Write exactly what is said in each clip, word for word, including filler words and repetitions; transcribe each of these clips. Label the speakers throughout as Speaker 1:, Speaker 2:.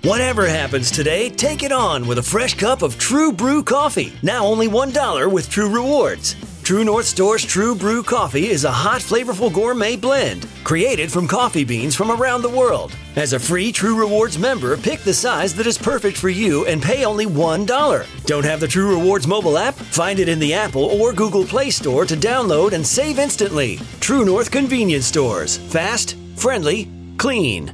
Speaker 1: Whatever happens today, take it on with a fresh cup of True Brew coffee. Now only one dollar with True Rewards. True North Store's True Brew coffee is a hot, flavorful gourmet blend created from coffee beans from around the world. As a free True Rewards member, pick the size that is perfect for you and pay only one dollar. Don't have the True Rewards mobile app? Find it in the Apple or Google Play Store to download and save instantly. True North Convenience Stores. Fast, friendly, clean.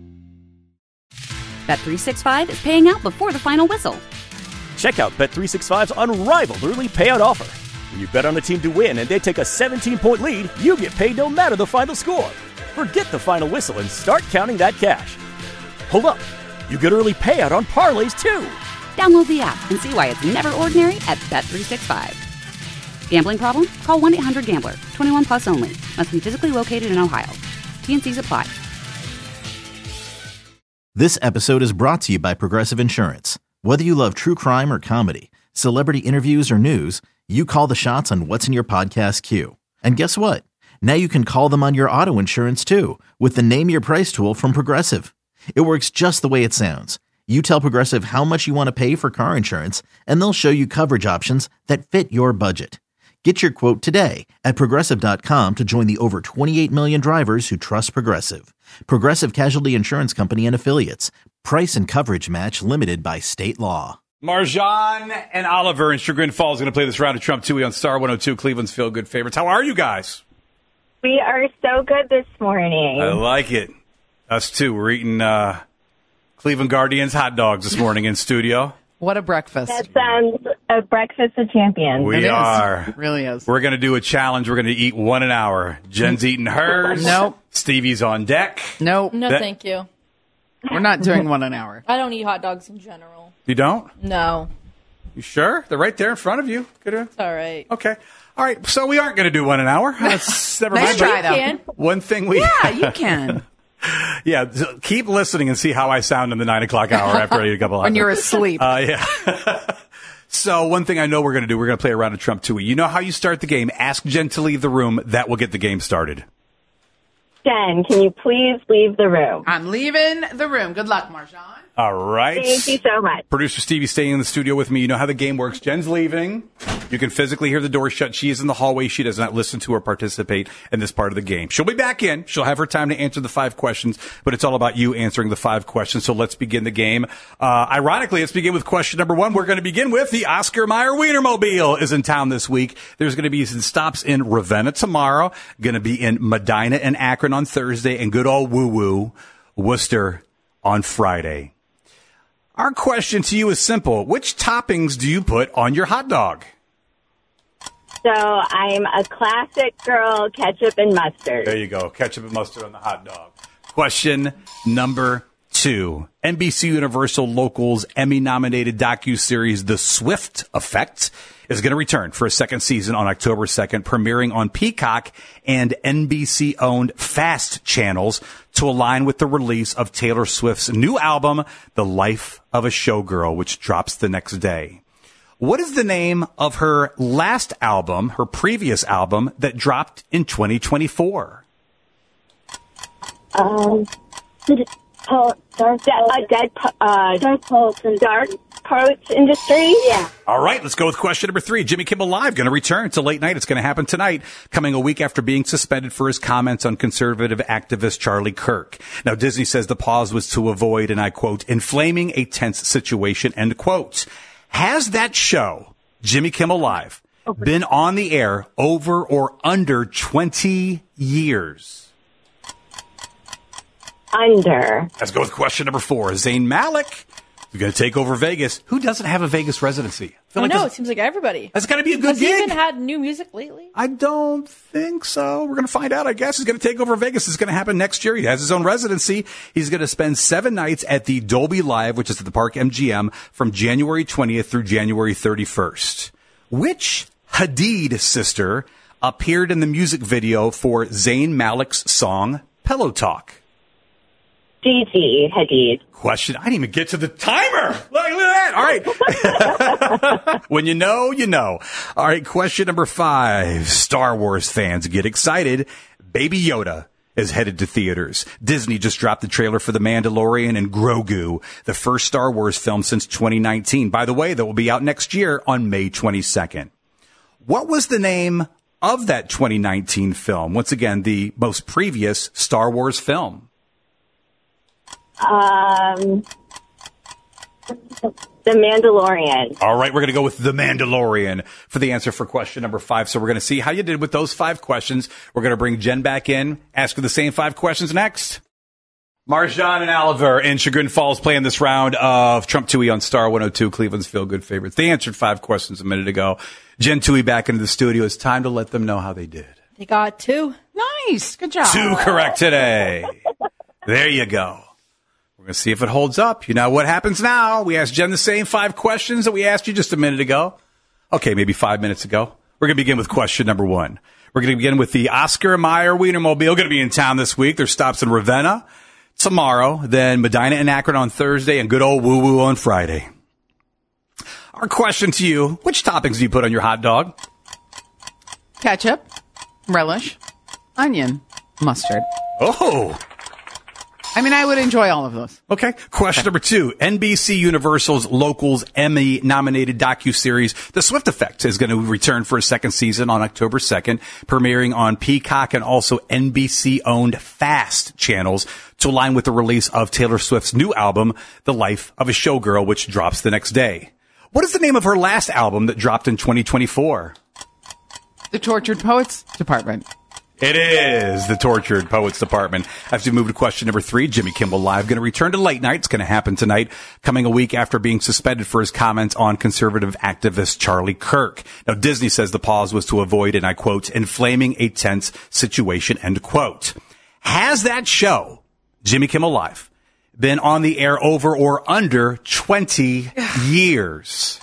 Speaker 2: Bet three sixty-five is paying out before the final whistle.
Speaker 3: Check out Bet three sixty-five's unrivaled early payout offer. When you bet on a team to win and they take a seventeen-point lead, you get paid no matter the final score. Forget the final whistle and start counting that cash. Hold up. You get early payout on parlays, too.
Speaker 2: Download the app and see why it's never ordinary at Bet three sixty-five. Gambling problem? Call one eight hundred gambler. twenty-one plus only. Must be physically located in Ohio. T and Cs apply.
Speaker 4: This episode is brought to you by Progressive Insurance. Whether you love true crime or comedy, celebrity interviews or news, you call the shots on what's in your podcast queue. And guess what? Now you can call them on your auto insurance too with the Name Your Price tool from Progressive. It works just the way it sounds. You tell Progressive how much you want to pay for car insurance, and they'll show you coverage options that fit your budget. Get your quote today at Progressive dot com to join the over twenty-eight million drivers who trust Progressive. Progressive Casualty Insurance Company and Affiliates. Price and coverage match limited by state law.
Speaker 5: Marjan and Oliver in Chagrin Falls going to play this round of Trump Tooie on Star one oh two, Cleveland's Feel Good Favorites. How are you guys?
Speaker 6: We are so good this morning.
Speaker 5: I like it. Us too. We're eating uh, Cleveland Guardians hot dogs this morning in studio.
Speaker 7: What a breakfast.
Speaker 6: That sounds a breakfast of champions.
Speaker 5: We
Speaker 7: It
Speaker 5: are.
Speaker 7: It really is.
Speaker 5: We're going to do a challenge. We're going to eat one an hour. Jen's eating hers.
Speaker 7: Nope.
Speaker 5: Stevie's on deck.
Speaker 7: Nope.
Speaker 8: No,
Speaker 5: That-
Speaker 8: thank you.
Speaker 7: We're not doing one an hour.
Speaker 8: I don't eat hot dogs in general.
Speaker 5: You don't?
Speaker 8: No.
Speaker 5: You sure? They're right there in front of you. Good.
Speaker 8: It's all right.
Speaker 5: Okay. All right. So we aren't going to do one an hour. That's never
Speaker 7: Nice
Speaker 5: mind.
Speaker 7: try,
Speaker 5: But
Speaker 7: though.
Speaker 8: Can.
Speaker 5: One thing we.
Speaker 7: Yeah, you can.
Speaker 5: Yeah, so keep listening and see how I sound in the nine o'clock hour after I eat a couple of
Speaker 7: When you're asleep.
Speaker 5: Uh, yeah. So one thing I know we're going to do, we're going to play a round of Trump Tooie. You know how you start the game. Ask Jen to leave the room. That will get the game started.
Speaker 6: Jen, can you please leave the room?
Speaker 7: I'm leaving the room. Good luck, Marjan.
Speaker 5: All right.
Speaker 6: Thank you so much.
Speaker 5: Producer Stevie staying in the studio with me. You know how the game works. Jen's leaving. You can physically hear the door shut. She is in the hallway. She does not listen to or participate in this part of the game. She'll be back in. She'll have her time to answer the five questions, but it's all about you answering the five questions. So let's begin the game. Uh, ironically, let's begin with question number one. We're going to begin with the Oscar Mayer Wienermobile is in town this week. There's going to be some stops in Ravenna tomorrow, going to be in Medina and Akron on Thursday, and good old woo-woo, Worcester on Friday. Our question to you is simple. Which toppings do you put on your hot dog?
Speaker 6: So I'm a classic girl, ketchup and mustard.
Speaker 5: There you go. Ketchup and mustard on the hot dog. Question number two. N B C Universal Local's Emmy-nominated docuseries The Swift Effect is going to return for a second season on October second, premiering on Peacock and N B C-owned FAST channels to align with the release of Taylor Swift's new album, The Life of a Showgirl, which drops the next day. What is the name of her last album, her previous album, that dropped in twenty twenty-four?
Speaker 6: Um, po- dark, uh, dead, po- uh, dark poets and dark poets industry. Yeah.
Speaker 5: All right, let's go with question number three. Jimmy Kimmel Live going to return to late night. It's going to happen tonight, coming a week after being suspended for his comments on conservative activist Charlie Kirk. Now, Disney says the pause was to avoid, and I quote, inflaming a tense situation, end quote. Has that show, Jimmy Kimmel Live, been on the air over or under twenty years?
Speaker 6: Under.
Speaker 5: Let's go with question number four. Zayn Malik is going to take over Vegas. Who doesn't have a Vegas residency? I feel
Speaker 8: I
Speaker 5: like
Speaker 8: know.
Speaker 5: that's-
Speaker 8: It seems like everybody.
Speaker 5: That's got to be a good
Speaker 8: Has he
Speaker 5: gig.
Speaker 8: even had new music lately?
Speaker 5: I don't think so. We're going to find out, I guess. He's going to take over Vegas. It's going to happen next year. He has his own residency. He's going to spend seven nights at the Dolby Live, which is at the Park M G M, from January twentieth through January thirty-first. Which Hadid sister appeared in the music video for Zayn Malik's song, Pillow Talk?
Speaker 6: Gigi Hadid.
Speaker 5: Question. I didn't even get to the timer. Look, look at that. All right. When you know, you know. All right. Question number five. Star Wars fans get excited. Baby Yoda is headed to theaters. Disney just dropped the trailer for The Mandalorian and Grogu, the first Star Wars film since twenty nineteen. By the way, that will be out next year on May twenty-second. What was the name of that twenty nineteen film? Once again, the most previous Star Wars film.
Speaker 6: Um, The Mandalorian.
Speaker 5: All right, we're going to go with The Mandalorian for the answer for question number five. So we're going to see how you did with those five questions. We're going to bring Jen back in, ask her the same five questions next. Marjan and Oliver in Chagrin Falls playing this round of Trump Tui on Star one oh two, Cleveland's Feel Good Favorites. They answered five questions a minute ago. Jen Tui back into the studio. It's time to let them know how they did.
Speaker 8: They got two.
Speaker 7: Nice. Good job.
Speaker 5: Two correct today. There you go. We're going to see if it holds up. You know what happens now? We asked Jen the same five questions that we asked you just a minute ago. Okay, maybe five minutes ago. We're going to begin with question number one. We're going to begin with the Oscar Mayer Wienermobile. Going to be in town this week. There's stops in Ravenna tomorrow, then Medina and Akron on Thursday, and good old Woo Woo on Friday. Our question to you, which toppings do you put on your hot dog?
Speaker 7: Ketchup, relish, onion, mustard.
Speaker 5: Oh,
Speaker 7: I mean, I would enjoy all of those.
Speaker 5: okay. Question number two. N B C Universal's Locals Emmy-nominated docuseries The Swift Effect is going to return for a second season on October second, premiering on Peacock and also N B C-owned FAST channels to align with the release of Taylor Swift's new album, The Life of a Showgirl, which drops the next day. What is the name of her last album that dropped in twenty twenty-four?
Speaker 7: The Tortured Poets Department.
Speaker 5: It is the Tortured Poets Department. As we move to question number three, Jimmy Kimmel Live going to return to late night. It's going to happen tonight, coming a week after being suspended for his comments on conservative activist Charlie Kirk. Now, Disney says the pause was to avoid, and I quote, inflaming a tense situation, end quote. Has that show, Jimmy Kimmel Live, been on the air over or under twenty years?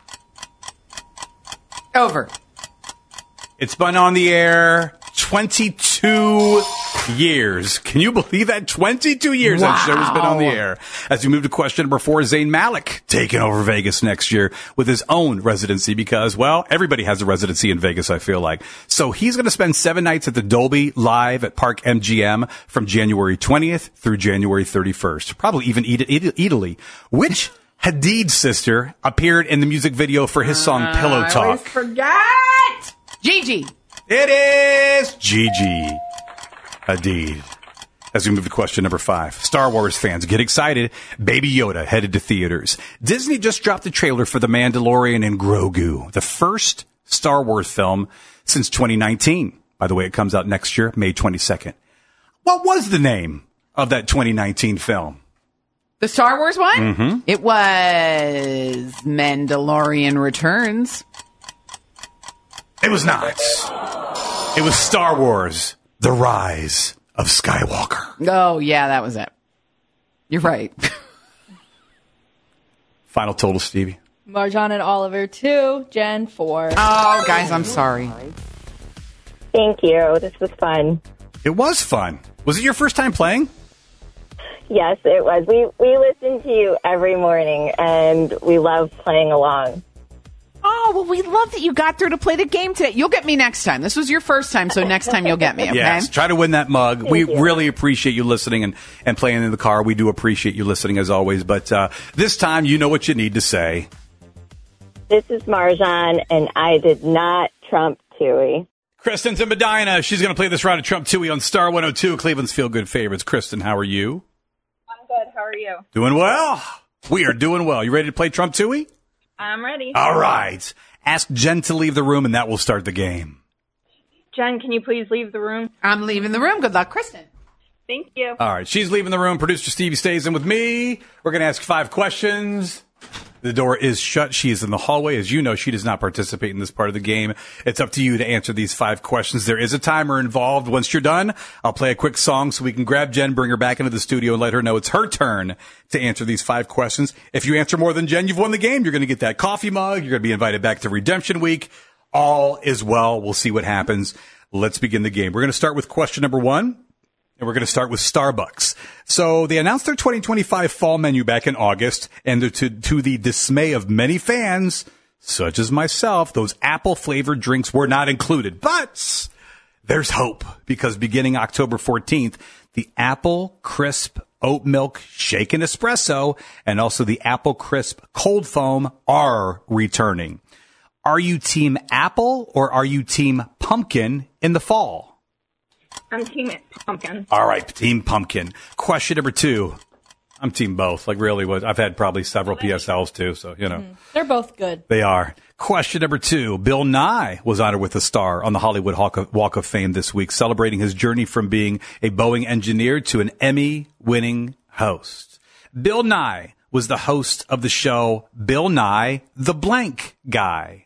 Speaker 7: Over.
Speaker 5: It's been on the air twenty-two years. Can you believe that? twenty-two years
Speaker 7: Wow.
Speaker 5: that show has been on the air. As we move to question number four, Zayn Malik taking over Vegas next year with his own residency because, well, everybody has a residency in Vegas, I feel like. So he's going to spend seven nights at the Dolby Live at Park M G M from January twentieth through January thirty-first. Probably even Italy. Which Hadid sister appeared in the music video for his song Pillow
Speaker 7: I
Speaker 5: Talk?
Speaker 7: always forget. Gigi.
Speaker 5: It is Gigi Hadid. As we move to question number five, Star Wars fans, get excited. Baby Yoda headed to theaters. Disney just dropped the trailer for The Mandalorian and Grogu, the first Star Wars film since twenty nineteen. By the way, it comes out next year, May twenty-second. What was the name of that twenty nineteen film?
Speaker 7: The Star Wars one?
Speaker 5: Mm-hmm.
Speaker 7: It was Mandalorian Returns.
Speaker 5: It was not. It was Star Wars, The Rise of Skywalker.
Speaker 7: Oh, yeah, that was it. You're right.
Speaker 5: Final total, Stevie.
Speaker 8: Marjan and Oliver, two. Jen, four.
Speaker 7: Oh, guys, I'm sorry.
Speaker 6: Thank you. This was fun.
Speaker 5: It was fun. Was it your first time playing?
Speaker 6: Yes, it was. We we listen to you every morning, and we love playing along.
Speaker 7: Oh, well, we love that you got through to play the game today. You'll get me next time. This was your first time, so next time you'll get me, okay?
Speaker 5: Yes, try to win that mug. we
Speaker 6: you.
Speaker 5: really appreciate you listening and, and playing in the car. We do appreciate you listening as always. But uh, this time, you know what you need to say.
Speaker 6: This is Marjan, and I did not trump Tui.
Speaker 5: Kristen's in Medina. She's going to play this round of Trump Tui on Star one oh two, Cleveland's Feel Good Favorites. Kristen, how are you?
Speaker 9: I'm good. How are you?
Speaker 5: Doing well. We are doing well. You ready to play Trump Tui?
Speaker 9: I'm ready.
Speaker 5: All right. Ask Jen to leave the room, and that will start the game.
Speaker 9: Jen, can you please leave the room?
Speaker 7: I'm leaving the room. Good luck, Kristen.
Speaker 9: Thank you.
Speaker 5: All right. She's leaving the room. Producer Stevie stays in with me. We're going to ask five questions. The door is shut. She is in the hallway. As you know, she does not participate in this part of the game. It's up to you to answer these five questions. There is a timer involved. Once you're done, I'll play a quick song so we can grab Jen, bring her back into the studio, and let her know it's her turn to answer these five questions. If you answer more than Jen, you've won the game. You're going to get that coffee mug. You're going to be invited back to Redemption Week. All is well. We'll see what happens. Let's begin the game. We're going to start with question number one. And we're going to start with Starbucks. So they announced their twenty twenty-five fall menu back in August, and to, to the dismay of many fans, such as myself, those apple-flavored drinks were not included. But there's hope, because beginning October fourteenth, the Apple Crisp Oat Milk Shaken Espresso and also the Apple Crisp Cold Foam are returning. Are you team apple or are you team pumpkin in the fall?
Speaker 9: I'm team pumpkin.
Speaker 5: All right, team pumpkin. Question number two. I'm team both. Like, really, was I've had probably several P S Ls too, so, you know.
Speaker 8: Mm-hmm. They're both good.
Speaker 5: They are. Question number two. Bill Nye was honored with a star on the Hollywood Walk of Fame this week, celebrating his journey from being a Boeing engineer to an Emmy-winning host. Bill Nye was the host of the show Bill Nye, the Blank Guy.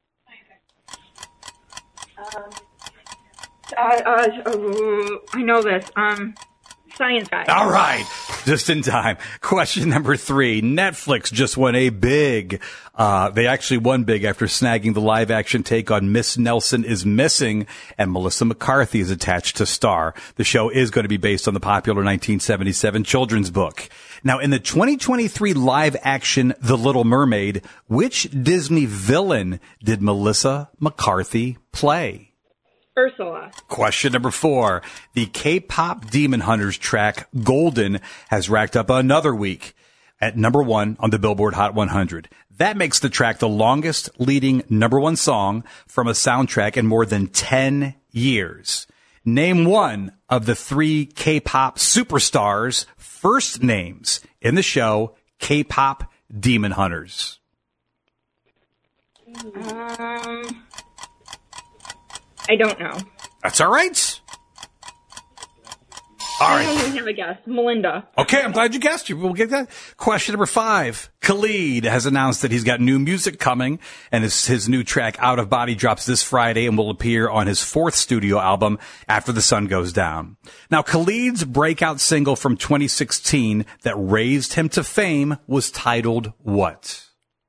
Speaker 9: Um, uh, uh, uh, I know this. Um, science guy.
Speaker 5: All right. Just in time. Question number three. Netflix just won a big, uh, they actually won big after snagging the live action take on Miss Nelson is Missing, and Melissa McCarthy is attached to star. The show is going to be based on the popular nineteen seventy-seven children's book. Now, in the twenty twenty-three live action The Little Mermaid, which Disney villain did Melissa McCarthy play?
Speaker 9: Ursula.
Speaker 5: Question number four. The K-pop Demon Hunters track Golden has racked up another week at number one on the Billboard Hot one hundred. That makes the track the longest leading number one song from a soundtrack in more than ten years. Name one of the three K-pop superstars' first names in the show K-pop Demon Hunters.
Speaker 9: Um... I don't know.
Speaker 5: That's all right. All
Speaker 9: I
Speaker 5: right.
Speaker 9: don't even have a guess. Melinda.
Speaker 5: Okay, I'm glad you guessed. We'll get that. Question number five. Khalid has announced that he's got new music coming, and his, his new track, Out of Body, drops this Friday and will appear on his fourth studio album, After the Sun Goes Down. Now, Khalid's breakout single from twenty sixteen that raised him to fame was titled what?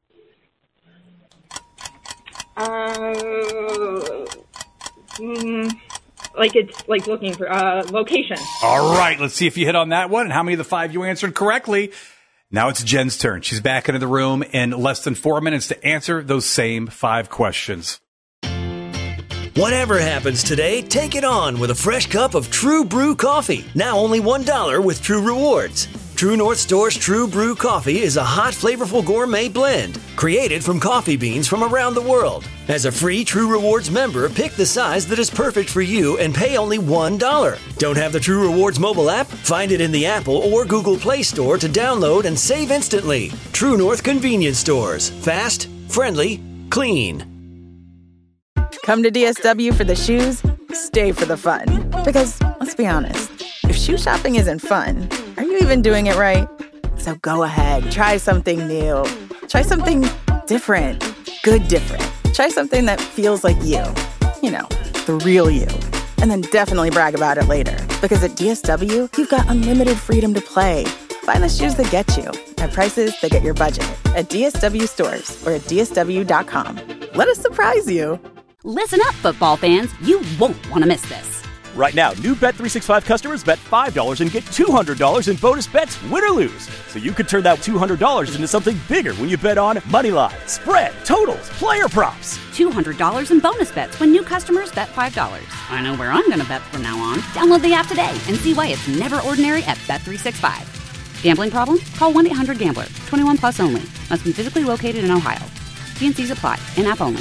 Speaker 9: Uh... Mm, like it's like looking for uh location.
Speaker 5: All right, let's see if you hit on that one and how many of the five you answered correctly. Now it's Jen's turn. She's back into the room in less than four minutes to answer those same five questions.
Speaker 1: Whatever happens today, take it on with a fresh cup of True Brew coffee. Now only one dollar with True Rewards. True North Store's True Brew Coffee is a hot, flavorful gourmet blend created from coffee beans from around the world. As a free True Rewards member, pick the size that is perfect for you and pay only one dollar. Don't have the True Rewards mobile app? Find it in the Apple or Google Play Store to download and save instantly. True North Convenience Stores. Fast, friendly, clean.
Speaker 10: Come to D S W for the shoes, stay for the fun. Because, let's be honest, if shoe shopping isn't fun, are you even doing it right? So go ahead, try something new. Try something different. Good different. Try something that feels like you. You know, the real you. And then definitely brag about it later. Because at D S W, you've got unlimited freedom to play. Find the shoes that get you at prices that get your budget at D S W stores or at D S W dot com. Let us surprise you.
Speaker 2: Listen up, football fans. You won't want to miss this.
Speaker 3: Right now, new Bet three sixty-five customers bet five dollars and get two hundred dollars in bonus bets, win or lose. So you could turn that two hundred dollars into something bigger when you bet on money line, spread, totals, player props.
Speaker 2: two hundred dollars in bonus bets when new customers bet five dollars. I know where I'm going to bet from now on. Download the app today and see why it's never ordinary at Bet three sixty-five. Gambling problem? Call one eight hundred gambler. twenty-one plus only. Must be physically located in Ohio. T and C's apply. In-app only.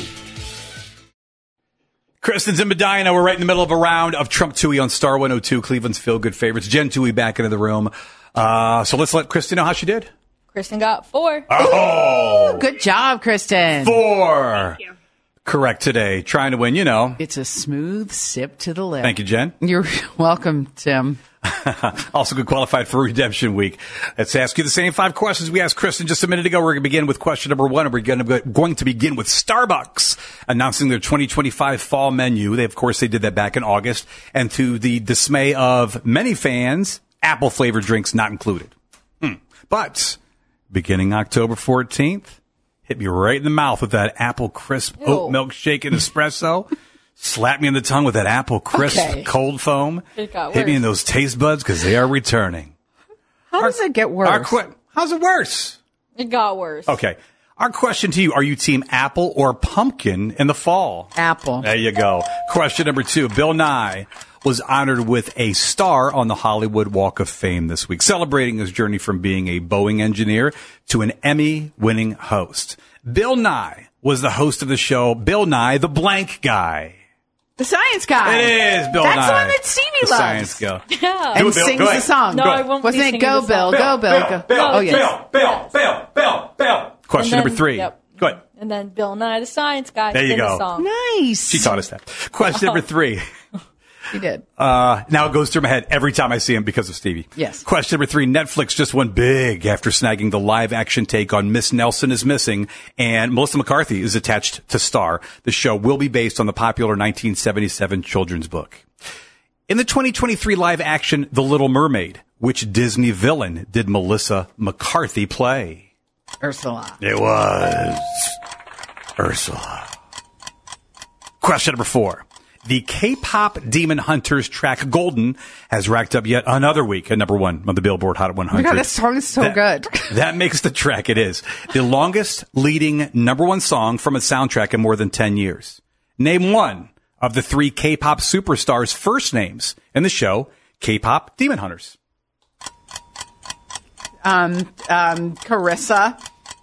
Speaker 5: Kristen's in Medina. We're right in the middle of a round of Trump Tui on Star one oh two, Cleveland's Feel Good Favorites. Jen Tui back into the room. Uh, so let's let Kristen know how she did.
Speaker 8: Kristen got four.
Speaker 5: Oh!
Speaker 7: Good job, Kristen.
Speaker 5: Four.
Speaker 9: Thank you.
Speaker 5: Correct today. Trying to win, you know.
Speaker 7: It's a smooth sip to the lip.
Speaker 5: Thank you, Jen.
Speaker 7: You're welcome, Tim.
Speaker 5: Also good qualified for Redemption Week. Let's ask you the same five questions we asked Kristen just a minute ago. We're going to begin with question number one, and we're going to, going to begin with Starbucks announcing their twenty twenty-five fall menu. They, of course, they did that back in August, and to the dismay of many fans, apple-flavored drinks not included. Hmm. But beginning October fourteenth, hit me right in the mouth with that apple crisp
Speaker 8: Ew.
Speaker 5: oat milk shake and espresso. Slap me in the tongue with that apple crisp
Speaker 7: Okay.
Speaker 5: cold foam.
Speaker 8: It got
Speaker 5: Hit me
Speaker 8: worse.
Speaker 5: in those taste buds because they are returning.
Speaker 7: How does it get worse?
Speaker 5: Our qu- How's it worse?
Speaker 8: It got worse.
Speaker 5: Okay. Our question to you, are you team apple or pumpkin in the fall?
Speaker 7: Apple.
Speaker 5: There you go. Question number two, Bill Nye was honored with a star on the Hollywood Walk of Fame this week, celebrating his journey from being a Boeing engineer to an Emmy-winning host. Bill Nye was the host of the show Bill Nye, the Blank Guy.
Speaker 7: The science guy.
Speaker 5: It is Bill
Speaker 7: That's
Speaker 5: Nye.
Speaker 7: the one that Stevie
Speaker 5: the
Speaker 7: loves.
Speaker 5: Science guy.
Speaker 8: Yeah.
Speaker 7: And
Speaker 5: Do it, Bill.
Speaker 7: sings
Speaker 5: Go
Speaker 7: the
Speaker 5: ahead.
Speaker 7: song.
Speaker 8: No,
Speaker 5: Go
Speaker 8: I
Speaker 5: ahead.
Speaker 8: won't
Speaker 7: Wasn't
Speaker 8: be
Speaker 7: it
Speaker 8: singing
Speaker 7: Go
Speaker 8: the
Speaker 7: Bill,
Speaker 8: song.
Speaker 7: Go Bill, Go?
Speaker 5: Bill,
Speaker 7: Oh, yes.
Speaker 5: Bill, Bill, Bill, Bill, Bill. Question
Speaker 8: And
Speaker 5: number
Speaker 8: then-
Speaker 5: three.
Speaker 8: yep.
Speaker 5: Go ahead.
Speaker 8: And then Bill Nye, the science guy,
Speaker 5: There you
Speaker 8: did
Speaker 5: go.
Speaker 8: the song.
Speaker 7: Nice.
Speaker 5: She taught us that. Question number three.
Speaker 7: He did.
Speaker 5: Uh, now it goes through my head every time I see him because of Stevie.
Speaker 7: Yes.
Speaker 5: Question number three. Netflix just went big after snagging the live action take on Miss Nelson is Missing, and Melissa McCarthy is attached to star. The show will be based on the popular nineteen seventy-seven children's book. In the twenty twenty-three live action The Little Mermaid, which Disney villain did Melissa McCarthy play?
Speaker 7: Ursula.
Speaker 5: It was Ursula. Question number four. The K-pop Demon Hunters track Golden has racked up yet another week at number one on the Billboard Hot one
Speaker 7: Oh my
Speaker 5: hundred.
Speaker 7: God, that song is so
Speaker 5: That-
Speaker 7: good.
Speaker 5: That makes the track it is. The longest leading number one song from a soundtrack in more than ten years. Name one of the three K-pop superstars' first names in the show K-pop Demon Hunters.
Speaker 7: Um, um, Carissa.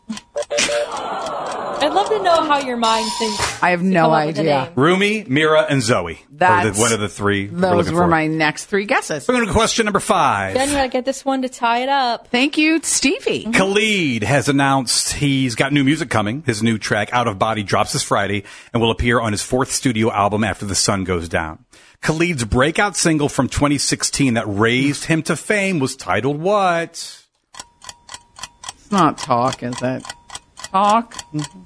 Speaker 8: I'd love to know how your mind thinks.
Speaker 7: I have
Speaker 8: to
Speaker 7: no
Speaker 8: come up with a
Speaker 7: idea.
Speaker 8: name.
Speaker 5: Rumi, Mira, and Zoe.
Speaker 7: That's
Speaker 5: Are the- one of the three. we're
Speaker 7: Those
Speaker 5: looking
Speaker 7: were
Speaker 5: for.
Speaker 7: my next three guesses.
Speaker 5: We're going to question number five.
Speaker 8: Then you gotta get this one to tie it up.
Speaker 7: Thank you, Stevie.
Speaker 5: Khalid has announced he's got new music coming. His new track, Out of Body, drops this Friday and will appear on his fourth studio album, After the Sun Goes Down. Khalid's breakout single from twenty sixteen that raised him to fame was titled what?
Speaker 7: It's not Talk, is it? Talk?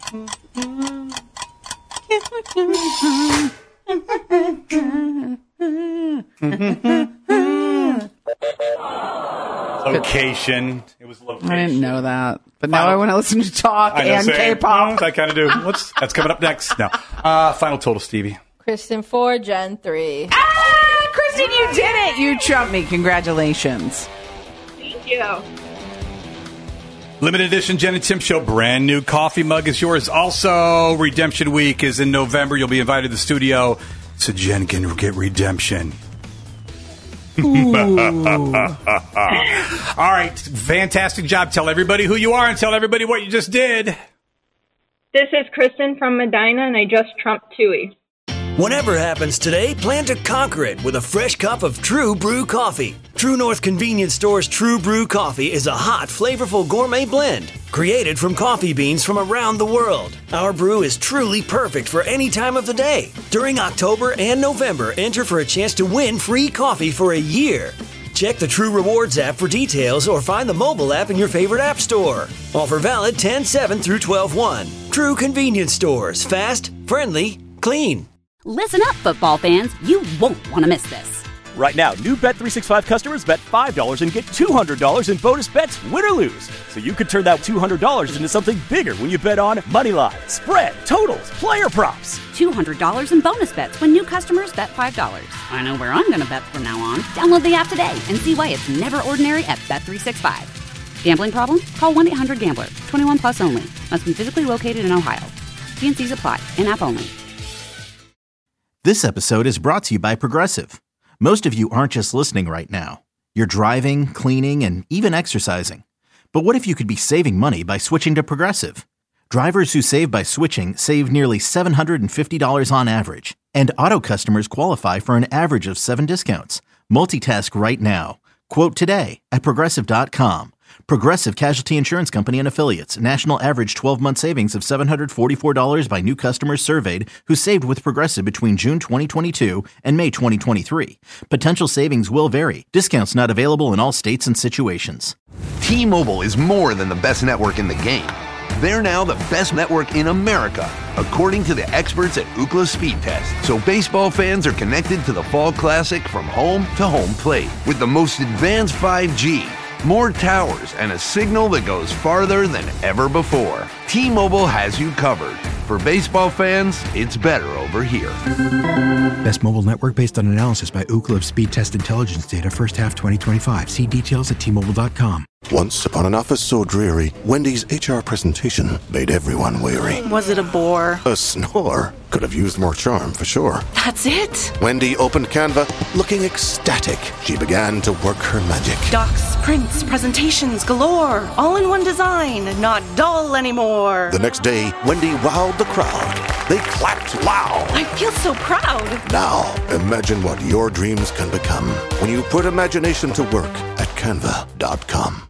Speaker 5: Location. It was location.
Speaker 7: I didn't know that. But now I want to listen to Talk
Speaker 5: I know,
Speaker 7: and
Speaker 5: same.
Speaker 7: K-pop.
Speaker 5: I kind of do. What's, that's coming up next. No. Uh, final total, Stevie.
Speaker 8: Kristen four, Jen three.
Speaker 7: Ah, Kristen, you did it. You trumped me. Congratulations.
Speaker 9: Thank you.
Speaker 5: Limited edition Jen and Tim Show. Brand new coffee mug is yours. Also, Redemption Week is in November. You'll be invited to the studio so Jen can get redemption. All right. Fantastic job. Tell everybody who you are and tell everybody what you just did.
Speaker 9: This is Kristen from Medina, and I just trumped Tui.
Speaker 1: Whatever happens today, plan to conquer it with a fresh cup of True Brew coffee. True North Convenience Store's True Brew coffee is a hot, flavorful gourmet blend created from coffee beans from around the world. Our brew is truly perfect for any time of the day. During October and November, enter for a chance to win free coffee for a year. Check the True Rewards app for details or find the mobile app in your favorite app store. Offer valid ten seven through twelve one. True Convenience Stores. Fast, friendly, clean.
Speaker 2: Listen up, football fans. You won't want to miss this.
Speaker 3: Right now, new Bet three sixty-five customers bet five dollars and get two hundred dollars in bonus bets, win or lose. So you could turn that two hundred dollars into something bigger when you bet on money line, spread, totals, player props.
Speaker 2: two hundred dollars in bonus bets when new customers bet five dollars. I know where I'm going to bet from now on. Download the app today and see why it's never ordinary at Bet three sixty-five. Gambling problem? Call one eight hundred gambler. twenty-one plus only. Must be physically located in Ohio. T and C's apply. In-app only.
Speaker 4: This episode is brought to you by Progressive. Most of you aren't just listening right now. You're driving, cleaning, and even exercising. But what if you could be saving money by switching to Progressive? Drivers who save by switching save nearly seven hundred fifty dollars on average. And auto customers qualify for an average of seven discounts. Multitask right now. Quote today at Progressive dot com. Progressive Casualty Insurance Company and Affiliates. National average twelve-month savings of seven hundred forty-four dollars by new customers surveyed who saved with Progressive between June twenty twenty-two and May twenty twenty-three. Potential savings will vary. Discounts not available in all states and situations.
Speaker 11: T-Mobile is more than the best network in the game. They're now the best network in America, according to the experts at Ookla Speed Test. So baseball fans are connected to the Fall Classic from home to home plate with the most advanced five G, more towers, and a signal that goes farther than ever before. T-Mobile has you covered. For baseball fans, it's better over here.
Speaker 12: Best mobile network based on analysis by Ookla of Speed Test Intelligence data first half twenty twenty-five. See details at T Mobile dot com.
Speaker 13: Once upon an office so dreary, Wendy's H R presentation made everyone weary.
Speaker 14: Was it a bore?
Speaker 13: A snore. Could have used more charm, for sure.
Speaker 14: That's it?
Speaker 13: Wendy opened Canva, looking ecstatic. She began to work her magic.
Speaker 14: Docs, prints, presentations galore. All in one design, not dull anymore.
Speaker 13: The next day, Wendy wowed the crowd. They clapped loud.
Speaker 14: I feel so proud.
Speaker 13: Now, imagine what your dreams can become when you put imagination to work at canva dot com.